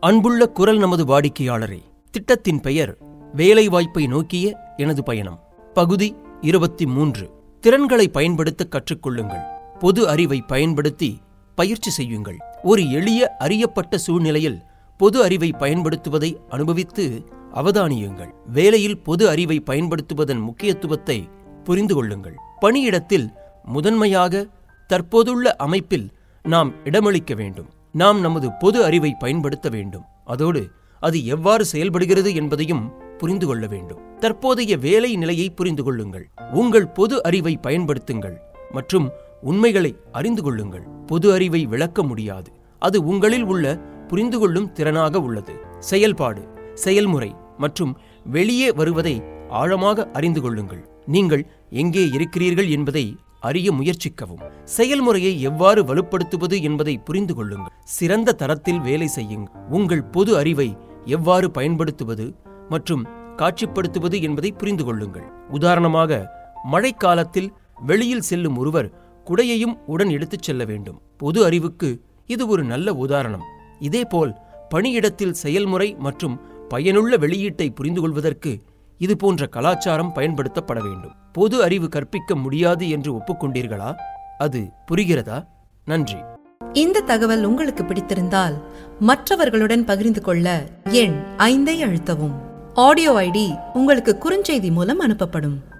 அன்புள்ள குரல் நமது வாடிக்கையாளரே, திட்டத்தின் பெயர் வேலைவாய்ப்பை நோக்கிய எனது பயணம். பகுதி 23. திறன்களை பயன்படுத்த கற்றுக்கொள்ளுங்கள். பொது அறிவை பயன்படுத்தி பயிற்சி செய்யுங்கள். ஒரு எளிய அறியப்பட்ட சூழ்நிலையில் பொது அறிவை பயன்படுத்துவதை அனுபவித்து அவதானியுங்கள். வேலையில் பொது அறிவை பயன்படுத்துவதன் முக்கியத்துவத்தை புரிந்து கொள்ளுங்கள். பணியிடத்தில் முதன்மையாக தற்போதுள்ள அமைப்பில் நாம் இடமளிக்க வேண்டும். நாம் நமது பொது அறிவை பயன்படுத்த வேண்டும். அதோடு அது எவ்வாறு செயல்படுகிறது என்பதையும் புரிந்து கொள்ள வேண்டும். தற்போதைய வேலை நிலையை புரிந்து கொள்ளுங்கள். உங்கள் பொது அறிவை பயன்படுத்துங்கள் மற்றும் உண்மைகளை அறிந்து கொள்ளுங்கள். பொது அறிவை விளக்க முடியாது. அது உங்களில் உள்ள புரிந்து கொள்ளும் திறனாக உள்ளது. செயல்பாடு, செயல்முறை மற்றும் வெளியே வருவதை ஆழமாக அறிந்து கொள்ளுங்கள். நீங்கள் எங்கே இருக்கிறீர்கள் என்பதை அறிய முயற்சிக்கவும். செயல்முறையை எவ்வாறு வலுப்படுத்துவது என்பதை புரிந்து கொள்ளுங்கள். சிறந்த தரத்தில் வேலை செய்யுங்கள். உங்கள் பொது அறிவை எவ்வாறு பயன்படுத்துவது மற்றும் காட்சிப்படுத்துவது என்பதை புரிந்து கொள்ளுங்கள். உதாரணமாக, மழைக்காலத்தில் வெளியில் செல்லும் ஒருவர் குடையையும் உடன் எடுத்துச் செல்ல வேண்டும். பொது அறிவுக்கு இது ஒரு நல்ல உதாரணம். இதேபோல் பணியிடத்தில் செயல்முறை மற்றும் பயனுள்ள வெளியீட்டை புரிந்து கொள்வதற்கு இது போன்ற கலாச்சாரம் பயன்படுத்தப்பட வேண்டும். பொது அறிவு கற்பிக்க முடியாது என்று ஒப்புக்கொண்டீர்களா? அது புரிகிறதா? நன்றி. இந்த தகவல் உங்களுக்கு பிடித்திருந்தால் மற்றவர்களுடன் பகிர்ந்து கொள்ள எண் 5 அழுத்தவும். ஆடியோ ஐடி உங்களுக்கு குறுஞ்செய்தி மூலம் அனுப்பப்படும்.